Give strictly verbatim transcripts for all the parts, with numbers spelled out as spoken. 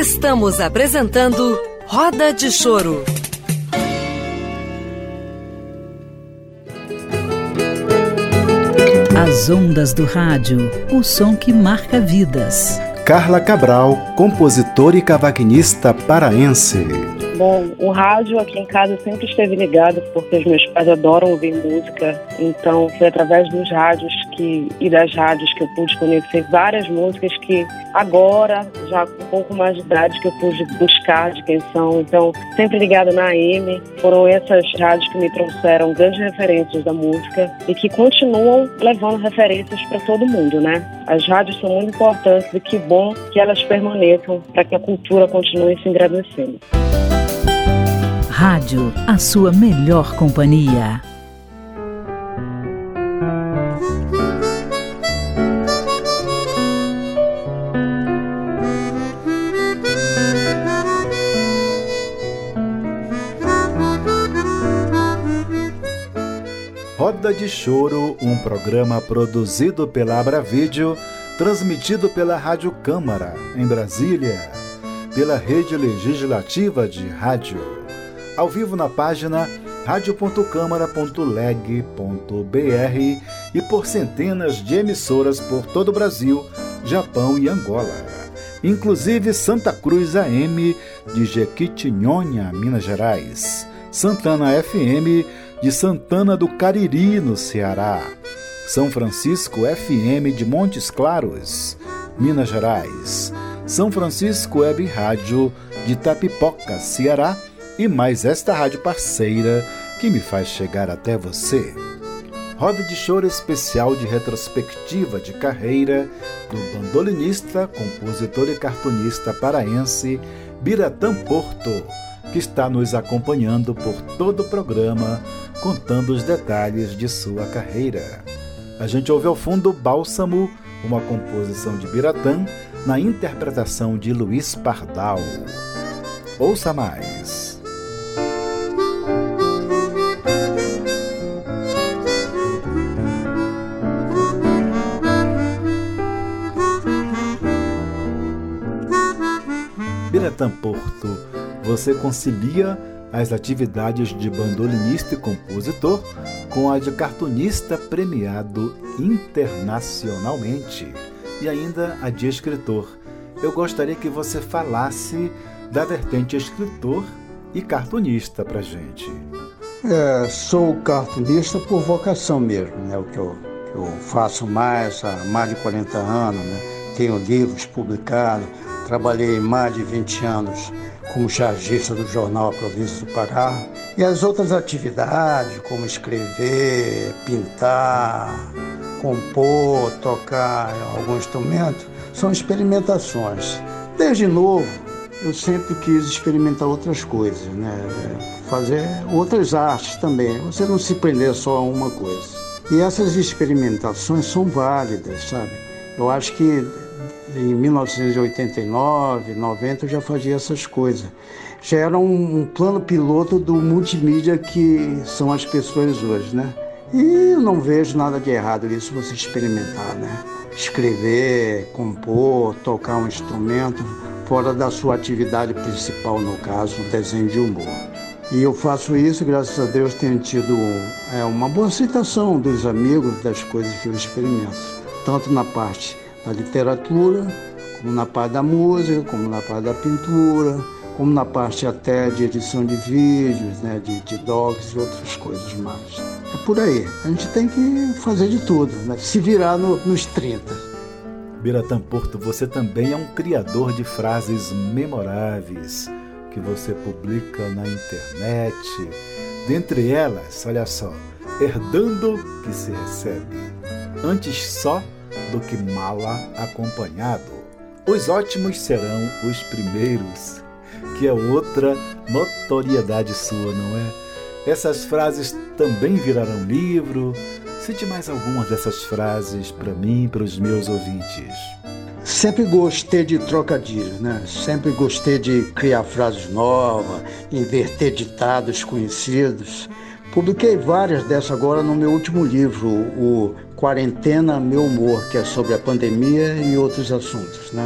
Estamos apresentando Roda de Choro. As ondas do rádio, o som que marca vidas. Carla Cabral, compositora e cavaquinista paraense. Bom, o rádio aqui em casa sempre esteve ligado porque os meus pais adoram ouvir música, então foi através dos rádios que, e das rádios que eu pude conhecer várias músicas que agora, já com um pouco mais de idade, que eu pude buscar de quem são. Então, sempre ligado na A M, foram essas rádios que me trouxeram grandes referências da música e que continuam levando referências para todo mundo, né? As rádios são muito importantes e que bom que elas permaneçam para que a cultura continue se engrandecendo. Rádio, a sua melhor companhia. Roda de Choro, um programa produzido pela Abravídeo, transmitido pela Rádio Câmara, em Brasília, pela Rede Legislativa de Rádio. Ao vivo na página rádio ponto câmara ponto leg ponto br e por centenas de emissoras por todo o Brasil, Japão e Angola. Inclusive Santa Cruz A M de Jequitinhonha, Minas Gerais. Santana F M de Santana do Cariri, no Ceará. São Francisco F M de Montes Claros, Minas Gerais. São Francisco Web Rádio de Tapipoca, Ceará. E mais esta rádio parceira que me faz chegar até você. Roda de Choro especial de retrospectiva de carreira do bandolinista, compositor e cartunista paraense Biratã Porto, que está nos acompanhando por todo o programa, contando os detalhes de sua carreira. A gente ouve ao fundo Bálsamo, uma composição de Biratã, na interpretação de Luiz Pardal. Ouça mais. Biratã Porto, você concilia as atividades de bandolinista e compositor com a de cartunista premiado internacionalmente e ainda a de escritor. Eu gostaria que você falasse da vertente escritor e cartunista pra gente. É, sou cartunista por vocação mesmo, né? O que eu, que eu faço mais há mais de quarenta anos, né? Tenho livros publicados. Trabalhei mais de vinte anos como chargista do jornal A Província do Pará. E as outras atividades, como escrever, pintar, compor, tocar algum instrumento, são experimentações. Desde novo, eu sempre quis experimentar outras coisas, né? Fazer outras artes também. Você não se prender só a uma coisa. E essas experimentações são válidas, sabe? Eu acho que em mil novecentos e oitenta e nove, noventa eu já fazia essas coisas. Já era um, um plano piloto do multimídia que são as pessoas hoje, né? E eu não vejo nada de errado nisso, você experimentar, né? Escrever, compor, tocar um instrumento fora da sua atividade principal, no caso, o desenho de humor. E eu faço isso, graças a Deus, tenho tido é, uma boa aceitação dos amigos das coisas que eu experimento, tanto na parte da literatura, como na parte da música, como na parte da pintura, como na parte até de edição de vídeos, né, de, de docs e outras coisas mais. É por aí. A gente tem que fazer de tudo, né, se virar no, nos trinta. Biratã Porto, você também é um criador de frases memoráveis que você publica na internet. Dentre elas, olha só, herdando que se recebe, antes só do que mala acompanhado. Os ótimos serão os primeiros, que é outra notoriedade sua, não é? Essas frases também virarão livro. Cite mais algumas dessas frases para mim, para os meus ouvintes. Sempre gostei de trocadilhos, né? Sempre gostei de criar frases novas, inverter ditados conhecidos. Publiquei várias dessas agora no meu último livro, o Quarentena, Meu Humor, que é sobre a pandemia e outros assuntos, né?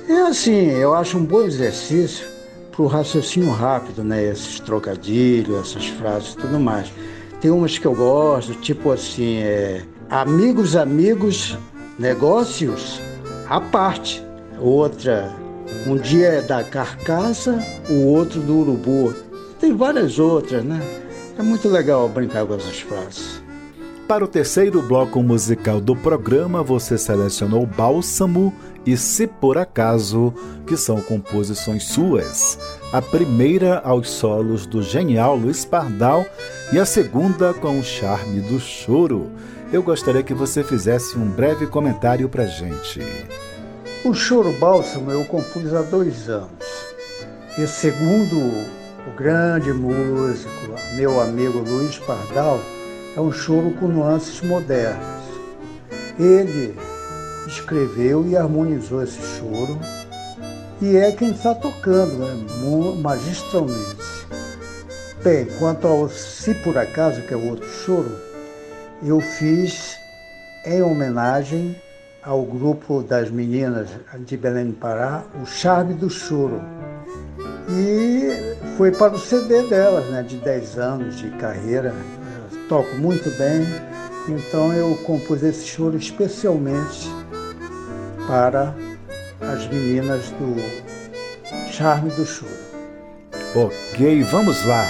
É assim, eu acho um bom exercício para o raciocínio rápido, né? Esses trocadilhos, essas frases e tudo mais. Tem umas que eu gosto, tipo assim, é, amigos, amigos, negócios à parte. Outra, um dia é da carcaça, o outro do urubu. Tem várias outras, né? É muito legal brincar com essas frases. Para o terceiro bloco musical do programa, você selecionou Bálsamo e Se Por Acaso, que são composições suas. A primeira aos solos do genial Luiz Pardal e a segunda com o charme do choro. Eu gostaria que você fizesse um breve comentário pra gente. O Choro Bálsamo eu compus há dois anos. E segundo o grande músico, meu amigo Luiz Pardal, é um choro com nuances modernas. Ele escreveu e harmonizou esse choro e é quem está tocando, né, magistralmente. Bem, quanto ao Se Por Acaso, que é o outro choro, eu fiz em homenagem ao grupo das meninas de Belém do Pará, o Charme do Choro. E foi para o C D delas, né, de dez anos de carreira. Eu toco muito bem, então eu compus esse choro especialmente para as meninas do Charme do Choro. Ok, vamos lá!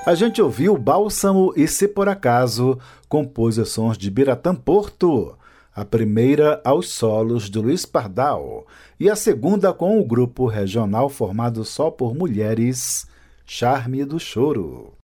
A gente ouviu Bálsamo e Se Por Acaso, composições de Biratã Porto, a primeira aos solos de Luiz Pardal e a segunda com o grupo regional formado só por mulheres, Charme do Choro.